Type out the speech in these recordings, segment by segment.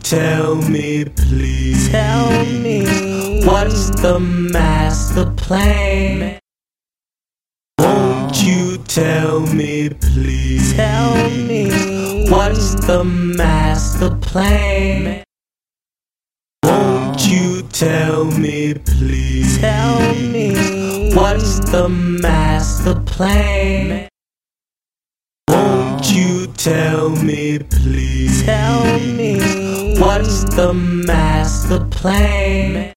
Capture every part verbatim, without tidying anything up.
tell me, please? Tell me, what's the master plan? Won't you tell me, please? Tell me, what's the master plan? Won't you tell me, please? Tell me, what's the master plan? Won't you tell me, please? Tell me, what's the master plan?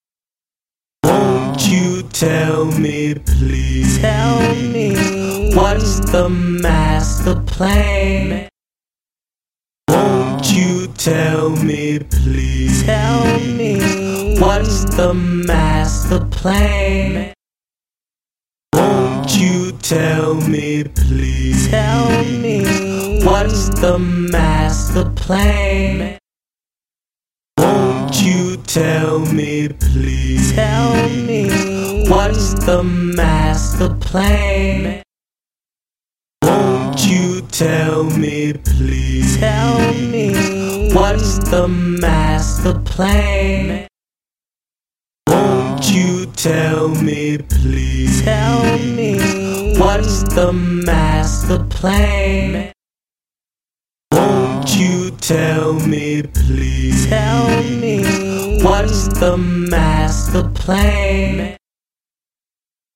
Won't you tell me, please? Tell me, what's the master plan? Won't you tell me, please? Tell me, what's the master plan? Won't you tell me, please? Tell me, what's the master plan? Won't you tell me, please? Tell me, what's the master plan? Won't you tell me, please? Tell me, what's the master plan? Won't you tell me, please? Tell me, what's the master plan? Won't you tell me, please? Tell me, what's the master plan?